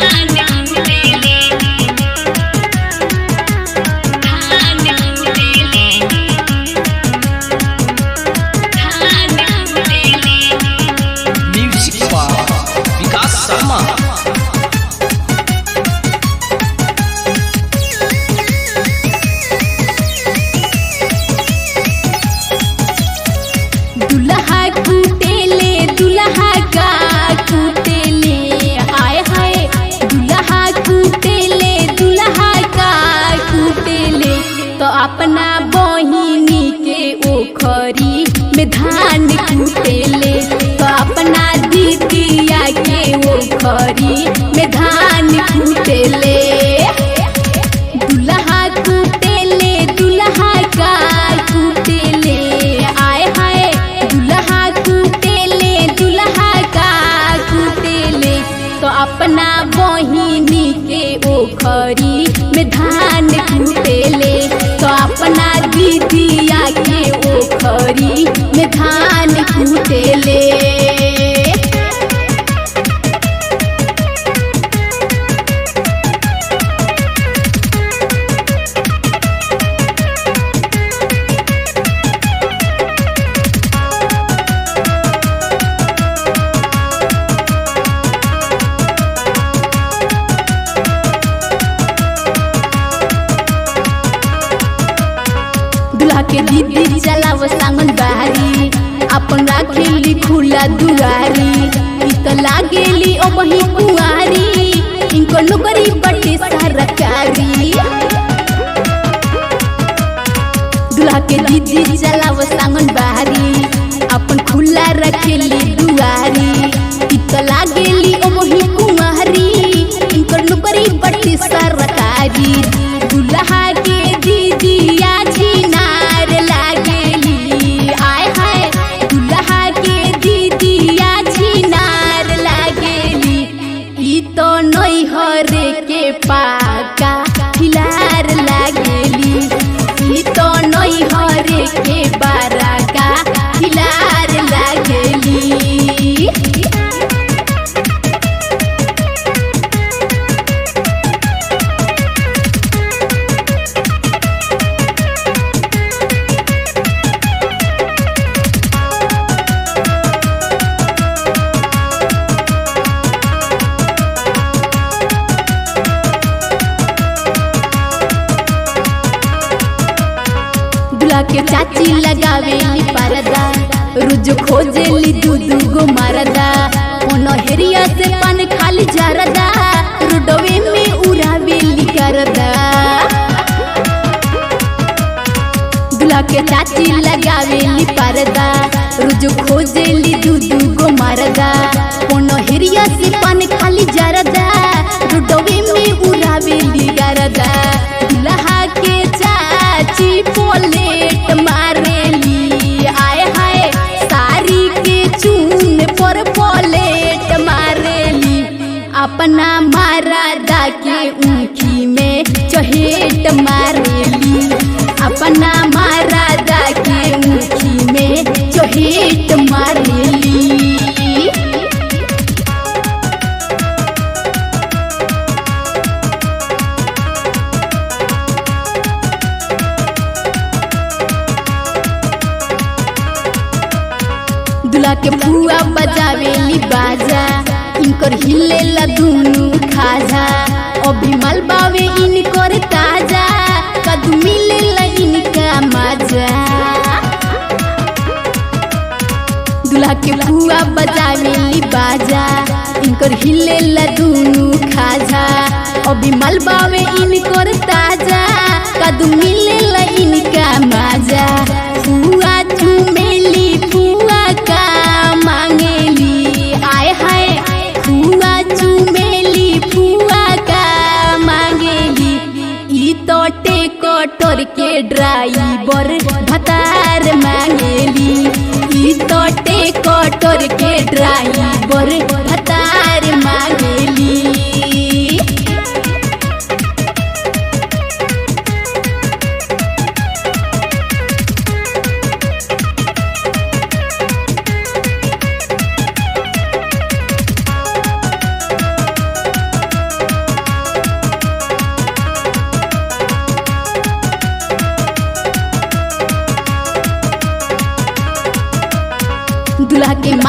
अपना बहिनी के ओखरी में धान कुटेले, तो अपना दीदिया के ओखरी में धान कुटेले। दुल्हा कुटेले दुल्हा का कुटेले, आए हाय दुल्हा कुटेले दुल्हा का कुटेले, तो अपना बहिनी के ओखरी में धान कुटेले, तो अपना दीदिया के ओखरी में धान कुटेले। दुल्हा के दीदी चलाव सांगन बारी, अपन राखेली खुला दुआरी, इत लागेली ओ बही कुआरी, इनको नौकरी बटे सरकारी। दुल्हा के दीदी चलाव सांगन बारी, अपन खुला रखेली दुआरी, इत लागेली ओ बही कुआरी, इनको नौकरी बटे सरकारी। दुल्हा के दीदिया झिनार लागेली, आय हाय दुल्हा के दीदिया झिनार लागेली, ई तो नैहर के पाका खिलार लागेली, ई तो नैहर के बाराका खिलार लागेली। दुल्हा के चाची लगावेली परदा, रोज खोजेली दूधू गो मरदा, नहरिया से पान खाली जरदा, रोडवे में उड़ावेली करदा। दुल्हा के चाची लगावेली परदा, रोज खोजेली दूधू गो मरदा, नहरिया से पान खाली जरदा, रोडवे में उड़ावेली करदा। दुल्हा के चाची पोलेट मारेली, आय हाय साड़ी के चून पर पोलेट मारेली, अपना मरदा के ऊँखी में चहेट मारेली, अपना मरदा के ऊँखी में चहेट मारेली। दुल्हा के फुआ बजावेली बाजा, इनकर हिलेला दुनू खाजा, अभी मलबावे इनकर ताजा, कदू मिलेला इनका मजा। दुल्हा के फुआ बजावेली बाजा, इनकर हिलेला दुनू खाजा, अभी मलबावे इनकर ताजा, कदू मिलेला इनका मजा। फुआ चुमेली फुआ का मांगेली, आय हाय फुआ चुमेली फुआ का मांगेली, ई तो टेकटर के ड्राइवर भतार मांगेली, ई तो टेकटर के ड्राइवर भतार मांगेली।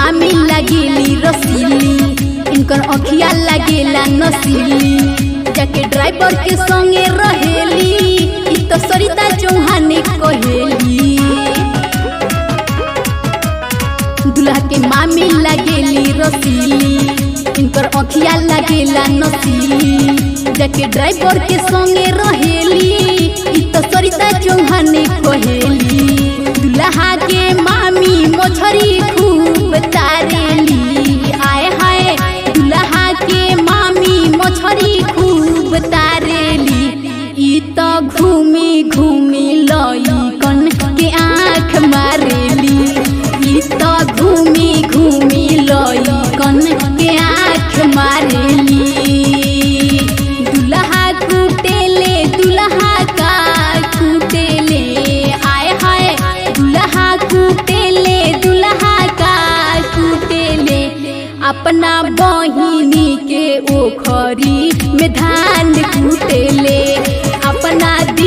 मामी लगेली रसीली, इनकर अखिया लगेला नसीली। जाके ड्राइवर के संगे रहेली, इ तो सरिता चौहान कहेली। दूल्हा के मामी लगेली रसीली, इनकर अखिया लगेला नसीली। जाके ड्राइवर के संगे रहेली, इ तो सरिता चौहान कहेली। दूल्हा के मामी मोछरी खूब तारेली, आए हाय दूल्हा के मामी मोछरी खूब तारेली। इ तो घूमी घूमी लइकन के आँख मारेली, इ तो घूमी घूमी लइकन के आँख मारेली। दूल्हा कुटेले दूल्हा का कुटेले, आए हाय दूल्हा कुटेले दूल्हा का कुटेले। अपना बहिनी के ओखरी में धान कुटेले, अपना